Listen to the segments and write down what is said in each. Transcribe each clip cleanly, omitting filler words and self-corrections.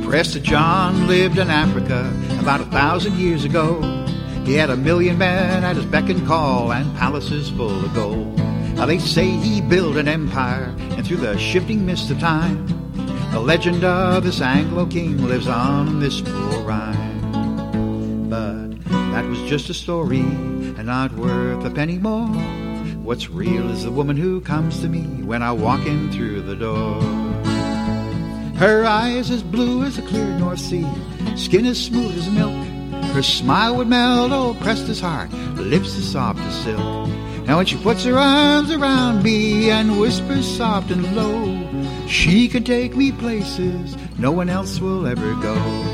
Prester John lived in Africa about 1,000 years ago. He had 1,000,000 men at his beck and call and palaces full of gold. Now they say he built an empire, and through the shifting mist of time, the legend of this Anglo king lives on in this poor rhyme. But that was just a story and not worth a penny more. What's real is the woman who comes to me when I walk in through the door. Her eyes as blue as the clear North Sea, skin as smooth as milk. Her smile would melt old Prester's heart, lips as soft as silk. Now when she puts her arms around me and whispers soft and low, she can take me places no one else will ever go.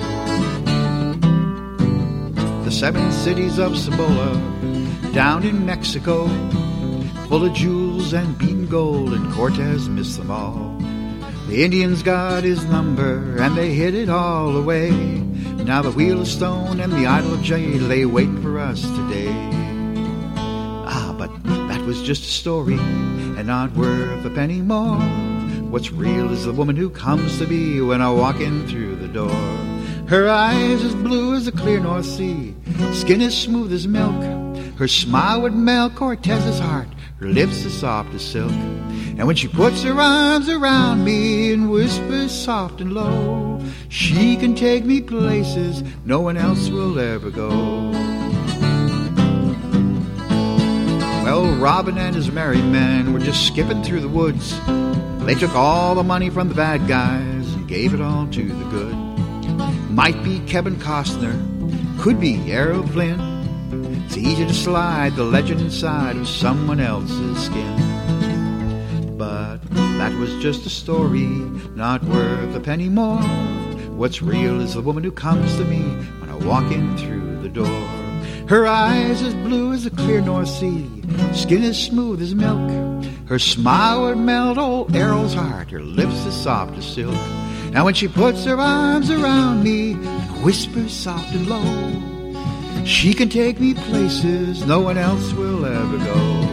The 7 cities of Cibola, down in Mexico, full of jewels and beaten gold, and Cortez missed them all. The Indians got his number, and they hid it all away. Now the wheel of stone and the idol of jade lay waiting for us today. But that was just a story, and not worth a penny more. What's real is the woman who comes to me when I walk in through the door. Her eyes as blue as the clear North Sea, skin as smooth as milk. Her smile would melt Cortez's heart, her lips as soft as silk. And when she puts her arms around me and whispers soft and low, she can take me places no one else will ever go. Well, Robin and his merry men were just skipping through the woods. They took all the money from the bad guys and gave it all to the good. Might be Kevin Costner, could be Errol Flynn. It's easy to slide the legend inside of someone else's skin. But that was just a story, not worth a penny more. What's real is the woman who comes to me when I walk in through the door. Her eyes as blue as the clear North Sea, skin as smooth as milk. Her smile would melt old Errol's heart, her lips as soft as silk. Now when she puts her arms around me and whispers soft and low, she can take me places no one else will ever go.